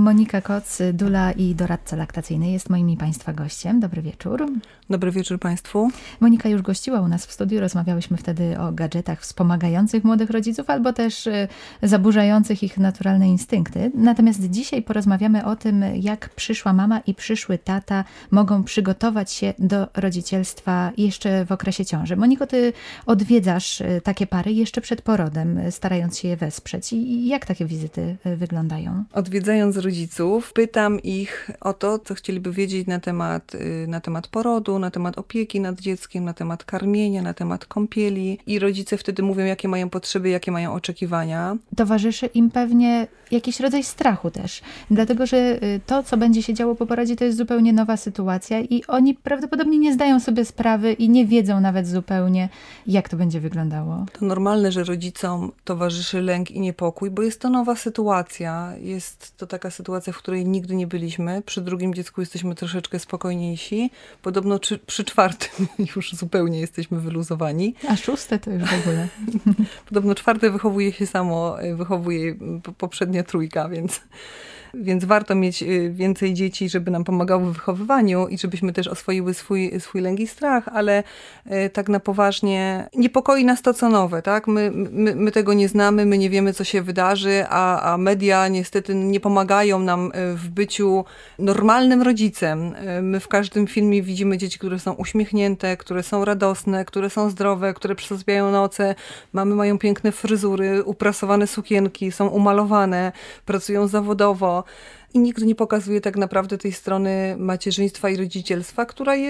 Monika Koc, dula i doradca laktacyjny jest moim i Państwa gościem. Dobry wieczór. Dobry wieczór Państwu. Monika już gościła u nas w studiu. Rozmawiałyśmy wtedy o gadżetach wspomagających młodych rodziców albo też zaburzających ich naturalne instynkty. Natomiast dzisiaj porozmawiamy o tym, jak przyszła mama i przyszły tata mogą przygotować się do rodzicielstwa jeszcze w okresie ciąży. Moniko, ty odwiedzasz takie pary jeszcze przed porodem, starając się je wesprzeć. I jak takie wizyty wyglądają? Odwiedzając rodziców, pytam ich o to, co chcieliby wiedzieć na temat porodu, na temat opieki nad dzieckiem, na temat karmienia, na temat kąpieli. I rodzice wtedy mówią, jakie mają potrzeby, jakie mają oczekiwania. Towarzyszy im pewnie jakiś rodzaj strachu też. Dlatego, że to, co będzie się działo po porodzie, to jest zupełnie nowa sytuacja i oni prawdopodobnie nie zdają sobie sprawy i nie wiedzą nawet zupełnie, jak to będzie wyglądało. To normalne, że rodzicom towarzyszy lęk i niepokój, bo jest to nowa sytuacja. Jest to taka sytuacja, w której nigdy nie byliśmy. Przy drugim dziecku jesteśmy troszeczkę spokojniejsi. Podobno przy czwartym już zupełnie jesteśmy wyluzowani. A szóste to już w ogóle. Podobno czwarte wychowuje się samo, wychowuje poprzednia trójka, więc warto mieć więcej dzieci, żeby nam pomagało w wychowywaniu i żebyśmy też oswoiły swój lęk i strach, ale tak na poważnie niepokoi nas to, co nowe, tak? My tego nie znamy, my nie wiemy, co się wydarzy, a media niestety nie pomagają nam w byciu normalnym rodzicem. My w każdym filmie widzimy dzieci, które są uśmiechnięte, które są radosne, które są zdrowe, które przesypiają noce. Mamy mają piękne fryzury, uprasowane sukienki, są umalowane, pracują zawodowo. I nikt nie pokazuje tak naprawdę tej strony macierzyństwa i rodzicielstwa,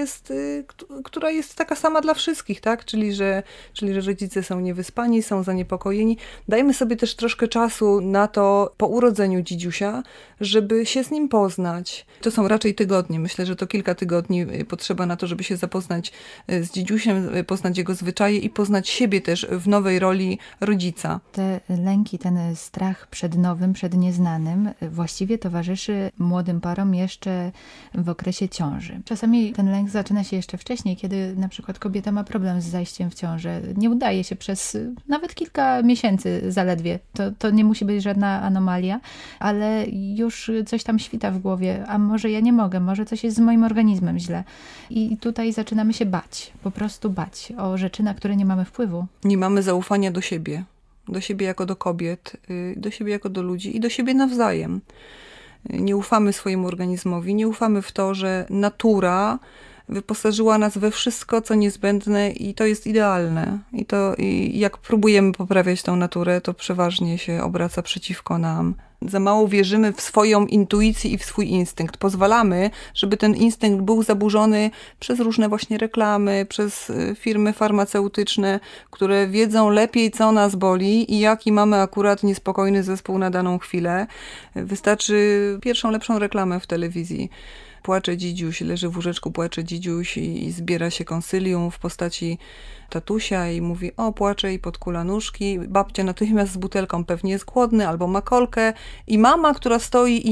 która jest taka sama dla wszystkich, tak? Czyli że rodzice są niewyspani, są zaniepokojeni. Dajmy sobie też troszkę czasu na to po urodzeniu dzidziusia, żeby się z nim poznać. To są raczej tygodnie. Myślę, że to kilka tygodni potrzeba na to, żeby się zapoznać z dzidziusiem, poznać jego zwyczaje i poznać siebie też w nowej roli rodzica. Te lęki, ten strach przed nowym, przed nieznanym właściwie towarzyszy młodym parom jeszcze w okresie ciąży. Czasami ten lęk zaczyna się jeszcze wcześniej, kiedy na przykład kobieta ma problem z zajściem w ciążę. Nie udaje się przez nawet kilka miesięcy zaledwie. To nie musi być żadna anomalia, ale już coś tam świta w głowie. A może ja nie mogę, może coś jest z moim organizmem źle. I tutaj zaczynamy się bać, po prostu bać o rzeczy, na które nie mamy wpływu. Nie mamy zaufania do siebie jako do kobiet, do siebie jako do ludzi i do siebie nawzajem. Nie ufamy swojemu organizmowi, nie ufamy w to, że natura wyposażyła nas we wszystko, co niezbędne i to jest idealne. I jak próbujemy poprawiać tą naturę, to przeważnie się obraca przeciwko nam. Za mało wierzymy w swoją intuicję i w swój instynkt. Pozwalamy, żeby ten instynkt był zaburzony przez różne właśnie reklamy, przez firmy farmaceutyczne, które wiedzą lepiej, co nas boli i jaki mamy akurat niespokojny zespół na daną chwilę. Wystarczy pierwszą, lepszą reklamę w telewizji. Płacze dzidziuś, leży w łóżeczku, płacze dzidziuś i zbiera się konsylium w postaci tatusia i mówi, o, płacze i podkula nóżki. Babcia natychmiast z butelką pewnie jest głodny albo ma kolkę i mama, która stoi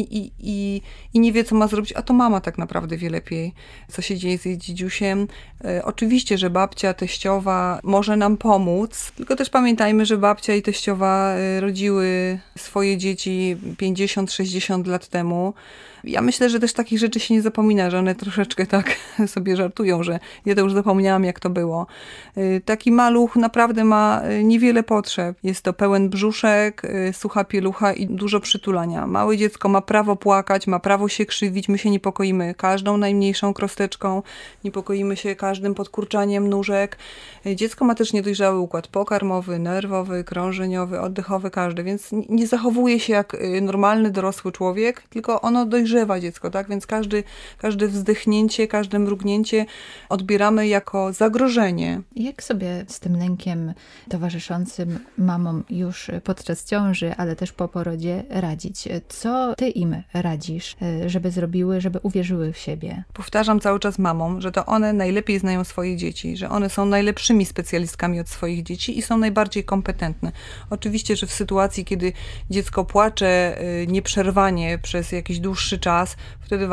i nie wie, co ma zrobić, a to mama tak naprawdę wie lepiej, co się dzieje z jej dzidziusiem. Oczywiście, że babcia, teściowa może nam pomóc, tylko też pamiętajmy, że babcia i teściowa rodziły swoje dzieci 50-60 lat temu. Ja myślę, że też takich rzeczy się nie zapomina, że one troszeczkę tak sobie żartują, że ja to już zapomniałam, jak to było. Taki maluch naprawdę ma niewiele potrzeb. Jest to pełen brzuszek, sucha pielucha i dużo przytulania. Małe dziecko ma prawo płakać, ma prawo się krzywić. My się niepokoimy każdą najmniejszą krosteczką, niepokoimy się każdym podkurczaniem nóżek. Dziecko ma też niedojrzały układ pokarmowy, nerwowy, krążeniowy, oddechowy, każdy, więc nie zachowuje się jak normalny dorosły człowiek, tylko ono dojrzewa dziecko, tak? Więc każde wzdychnięcie, każde mrugnięcie odbieramy jako zagrożenie. Jak sobie z tym lękiem towarzyszącym mamom już podczas ciąży, ale też po porodzie radzić? Co ty im radzisz, żeby zrobiły, żeby uwierzyły w siebie? Powtarzam cały czas mamom, że to one najlepiej znają swoje dzieci, że one są najlepszymi specjalistkami od swoich dzieci i są najbardziej kompetentne. Oczywiście, że w sytuacji, kiedy dziecko płacze nieprzerwanie przez jakiś dłuższy czas, wtedy warto by się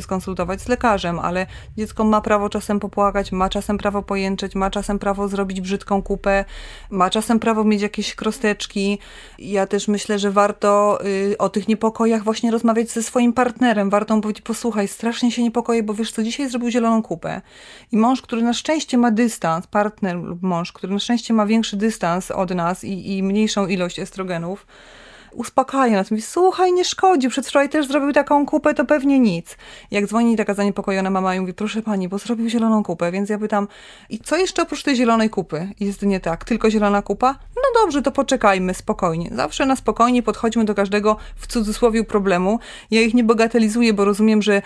skonsultować z lekarzem, ale dziecko ma prawo czasem popłakać, ma czasem prawo pojęczeć, ma czasem prawo zrobić brzydką kupę, ma czasem prawo mieć jakieś krosteczki. Ja też myślę, że warto o tych niepokojach właśnie rozmawiać ze swoim partnerem. Warto mu powiedzieć, posłuchaj, strasznie się niepokoję, bo wiesz co, dzisiaj zrobił zieloną kupę. I mąż, który na szczęście ma dystans, partner lub mąż, który na szczęście ma większy dystans od nas i mniejszą ilość estrogenów, uspokaja nas, mówi, słuchaj, nie szkodzi, przedwczoraj też zrobił taką kupę, to pewnie nic. Jak dzwoni taka zaniepokojona mama i mówi, proszę pani, bo zrobił zieloną kupę, więc ja pytam, i co jeszcze oprócz tej zielonej kupy jest nie tak? Tylko zielona kupa? No dobrze, to poczekajmy, spokojnie. Zawsze na spokojnie podchodźmy do każdego, w cudzysłowie, problemu. Ja ich nie bagatelizuję, bo rozumiem, że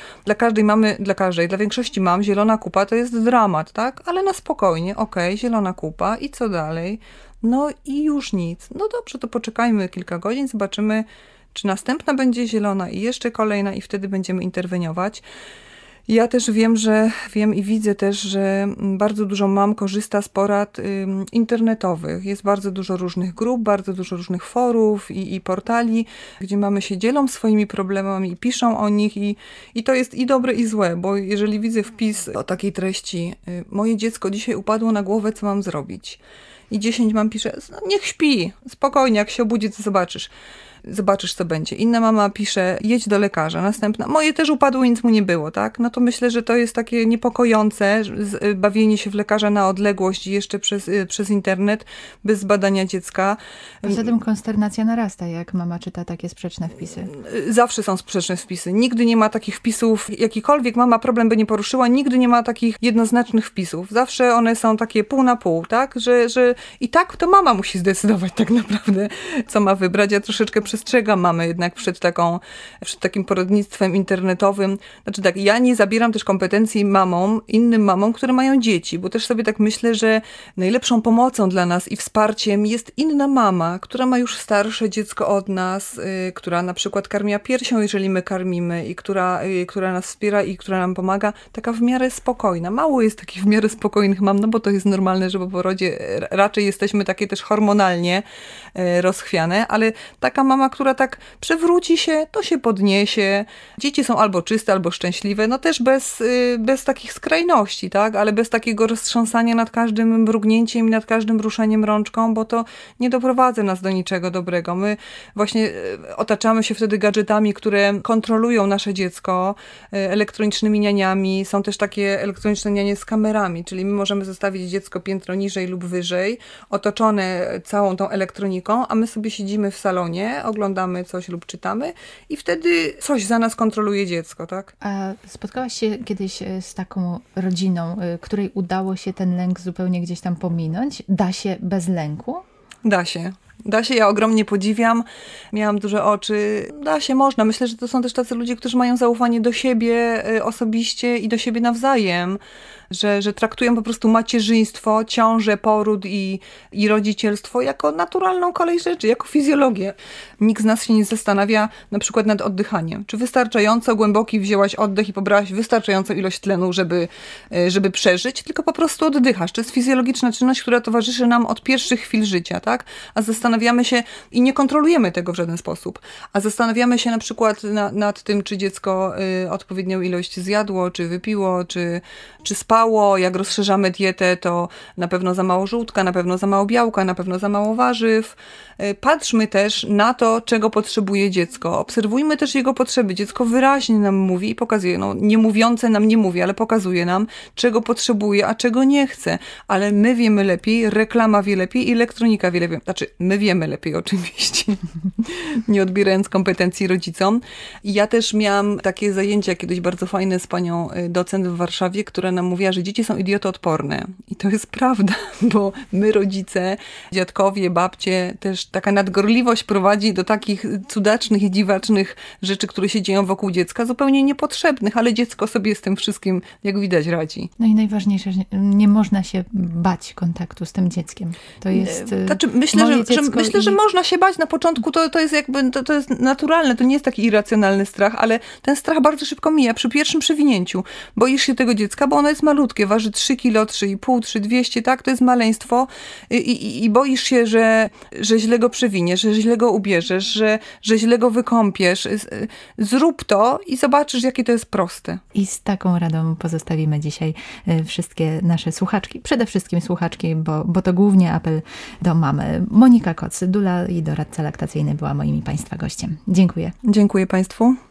dla większości mam, zielona kupa to jest dramat, tak? Ale na spokojnie, okej, zielona kupa i co dalej? No i już nic. No dobrze, to poczekajmy kilka godzin, zobaczymy, czy następna będzie zielona i jeszcze kolejna i wtedy będziemy interweniować. Ja też wiem i widzę też, że bardzo dużo mam korzysta z porad internetowych. Jest bardzo dużo różnych grup, bardzo dużo różnych forów i portali, gdzie mamy się dzielą swoimi problemami i piszą o nich i to jest i dobre i złe, bo jeżeli widzę wpis o takiej treści, moje dziecko dzisiaj upadło na głowę, co mam zrobić? I 10 mam pisze, no niech śpi, spokojnie, jak się obudzi, to zobaczysz, co będzie. Inna mama pisze, jedź do lekarza. Następna, moje też upadło, nic mu nie było, tak? No to myślę, że to jest takie niepokojące, bawienie się w lekarza na odległość jeszcze przez internet, bez zbadania dziecka. Poza tym konsternacja narasta, jak mama czyta takie sprzeczne wpisy. Zawsze są sprzeczne wpisy. Nigdy nie ma takich wpisów, jakikolwiek mama problem by nie poruszyła, nigdy nie ma takich jednoznacznych wpisów. Zawsze one są takie pół na pół, tak? Że i tak to mama musi zdecydować tak naprawdę, co ma wybrać. Ja troszeczkę przestrzegam mamy jednak przed takim poradnictwem internetowym. Znaczy tak, ja nie zabieram też kompetencji innym mamom, które mają dzieci, bo też sobie tak myślę, że najlepszą pomocą dla nas i wsparciem jest inna mama, która ma już starsze dziecko od nas, która na przykład karmiła piersią, jeżeli my karmimy i która nas wspiera i która nam pomaga, taka w miarę spokojna. Mało jest takich w miarę spokojnych mam, no bo to jest normalne, że po porodzie raczej jesteśmy takie też hormonalnie rozchwiane, ale taka mama, która tak przewróci się, to się podniesie. Dzieci są albo czyste, albo szczęśliwe, no też bez takich skrajności, tak? Ale bez takiego roztrząsania nad każdym mrugnięciem i nad każdym ruszeniem rączką, bo to nie doprowadza nas do niczego dobrego. My właśnie otaczamy się wtedy gadżetami, które kontrolują nasze dziecko, elektronicznymi nianiami. Są też takie elektroniczne nianie z kamerami, czyli my możemy zostawić dziecko piętro niżej lub wyżej, otoczone całą tą elektroniką, a my sobie siedzimy w salonie, oglądamy coś lub czytamy i wtedy coś za nas kontroluje dziecko, tak? A spotkałaś się kiedyś z taką rodziną, której udało się ten lęk zupełnie gdzieś tam pominąć? Da się bez lęku? Da się. Da się, ja ogromnie podziwiam. Miałam duże oczy. Da się, można. Myślę, że to są też tacy ludzie, którzy mają zaufanie do siebie osobiście i do siebie nawzajem. Że traktują po prostu macierzyństwo, ciążę, poród i rodzicielstwo jako naturalną kolej rzeczy, jako fizjologię. Nikt z nas się nie zastanawia na przykład nad oddychaniem. Czy wystarczająco głęboki wzięłaś oddech i pobrałaś wystarczającą ilość tlenu, żeby przeżyć, tylko po prostu oddychasz. To jest fizjologiczna czynność, która towarzyszy nam od pierwszych chwil życia, tak? A zastanawiamy się i nie kontrolujemy tego w żaden sposób. A zastanawiamy się na przykład nad tym, czy dziecko odpowiednią ilość zjadło, czy wypiło, czy spało. Jak rozszerzamy dietę, to na pewno za mało żółtka, na pewno za mało białka, na pewno za mało warzyw. Patrzmy też na to, czego potrzebuje dziecko. Obserwujmy też jego potrzeby. Dziecko wyraźnie nam mówi i pokazuje. No, nie mówiące nam nie mówi, ale pokazuje nam, czego potrzebuje, a czego nie chce. Ale my wiemy lepiej, reklama wie lepiej i elektronika wie lepiej. Znaczy, my wiemy lepiej oczywiście, nie odbierając kompetencji rodzicom. I ja też miałam takie zajęcia kiedyś bardzo fajne z panią docent w Warszawie, która nam mówiła, że dzieci są idiotoodporne. I to jest prawda, bo my rodzice, dziadkowie, babcie, też taka nadgorliwość prowadzi do takich cudacznych i dziwacznych rzeczy, które się dzieją wokół dziecka, zupełnie niepotrzebnych, ale dziecko sobie z tym wszystkim, jak widać, radzi. No i najważniejsze, że nie można się bać kontaktu z tym dzieckiem. To jest znaczy, myślę, że myślę, że można się bać na początku, to jest jakby, to jest naturalne, to nie jest taki irracjonalny strach, ale ten strach bardzo szybko mija przy pierwszym przewinięciu. Boisz się tego dziecka, bo ono jest malutkie, waży 3 kilo, 3,5, 3,200, tak? To jest maleństwo i boisz się, że źle go przewiniesz, że źle go ubierzesz, że źle go wykąpiesz. Zrób to i zobaczysz, jakie to jest proste. I z taką radą pozostawimy dzisiaj wszystkie nasze słuchaczki, przede wszystkim słuchaczki, bo to głównie apel do mamy. Monika Koc, dula i doradca laktacyjny była moim Państwa gościem. Dziękuję. Dziękuję Państwu.